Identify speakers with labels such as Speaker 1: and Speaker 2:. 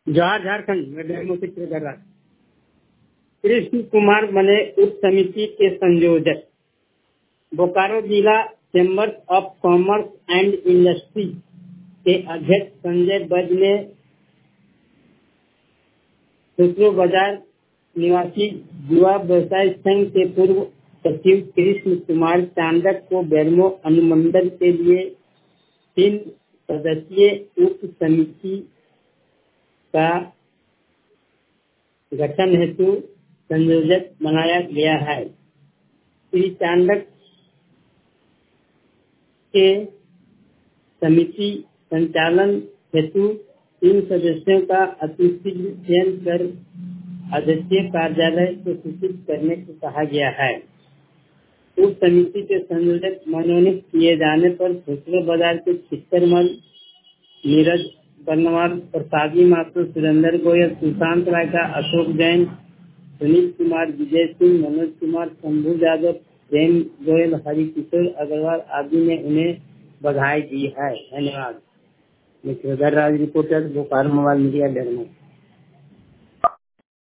Speaker 1: जवाहर झारखंड में डेमो से कर रहा। कृष्ण कुमार बने उप समिति के संयोजक। बोकारो जिला chambers of commerce and industry के अध्यक्ष संजय बज ने खुसरो बाजार निवासी युवा व्यवसाय संघ के पूर्व सचिव कृष्ण कुमार चांदक को बेरमो अनुमंडल के लिए 3 सदस्यीय उप समिति का गठन हेतु संयोजक बनाया गया है। श्री चांदक के समिति संचालन हेतु 3 सदस्यों का अतिशीघ्र चयन कर अध्यक्षीय कार्यालय को सूचित करने को कहा गया है। उस समिति के संयोजक मनोनीत किए जाने पर खुसरो बाजार के चित्तरमल, नीरज बर्नवाल, प्रसादी माथुर, सुरेंद्र गोयल, सुशांत राय का, अशोक जैन, सुनील कुमार, विजय सिंह, मनोज कुमार, शंभू यादव, प्रेम गोयल, हरिकिशोर अग्रवाल आदि ने उन्हें बधाई दी है। धन्यवाद। Raj reporter Bokaro mobile media demo.